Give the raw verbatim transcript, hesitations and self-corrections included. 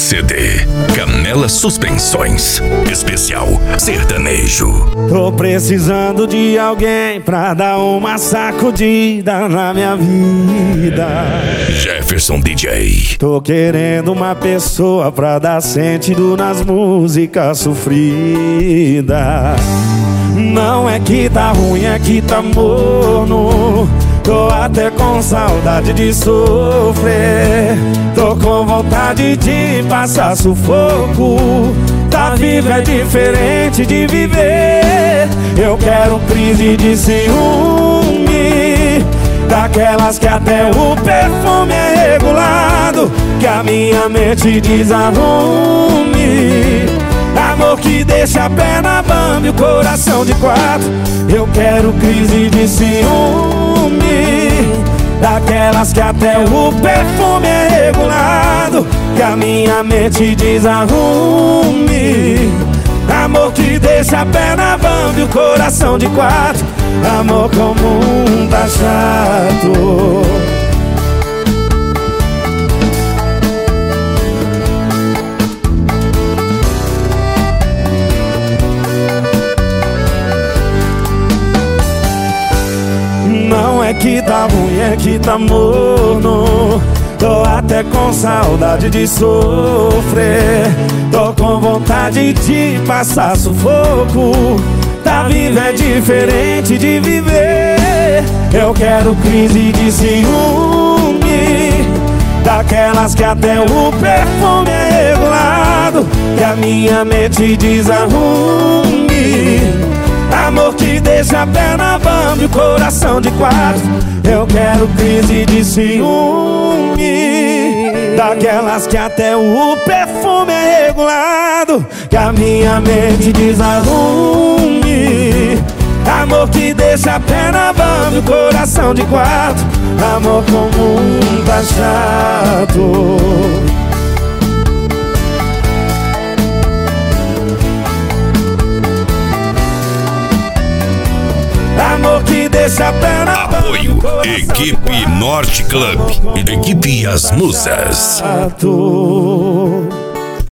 C D Canela Suspensões, especial sertanejo. Tô precisando de alguém pra dar uma sacudida na minha vida. Jefferson D J. Tô querendo uma pessoa pra dar sentido nas músicas sofridas. Não é que tá ruim, é que tá morno. Tô até com saudade de sofrer. Tô com vontade de passar sufoco. Tá vivo é diferente de viver. Eu quero crise de ciúme, daquelas que até o perfume é regulado, que a minha mente desarrume. Amor que deixa a perna bamba e o coração de quatro. Eu quero crise de ciúme, daquelas que até o perfume é regulado, que a minha mente desarrume. Amor que deixa a perna bamba e o coração de quatro. Amor comum tá chato. Não é que tá ruim, é que tá morno. Tô até com saudade de sofrer. Tô com vontade de passar sufoco. Tá vivo é diferente de viver. Eu quero crise de ciúme, daquelas que até o perfume é regulado, que a minha mente desarrume. Amor que deixa a perna bamba e o coração de quatro. Eu quero crise de ciúme, daquelas que até o perfume é regulado, que a minha mente desarrume. Amor que deixa a perna bamba e o coração de quatro. Amor comum tá chato. Amor que deixa a perna. Apoio Equipe Norte Club, Equipe As Musas.